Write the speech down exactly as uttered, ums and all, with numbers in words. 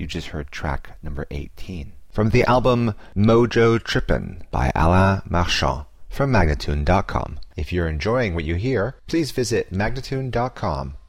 You just heard track number eighteen. From the album Mojo Trippin' by Alain Marchand from Magnatune dot com. If you're enjoying what you hear, please visit Magnatune dot com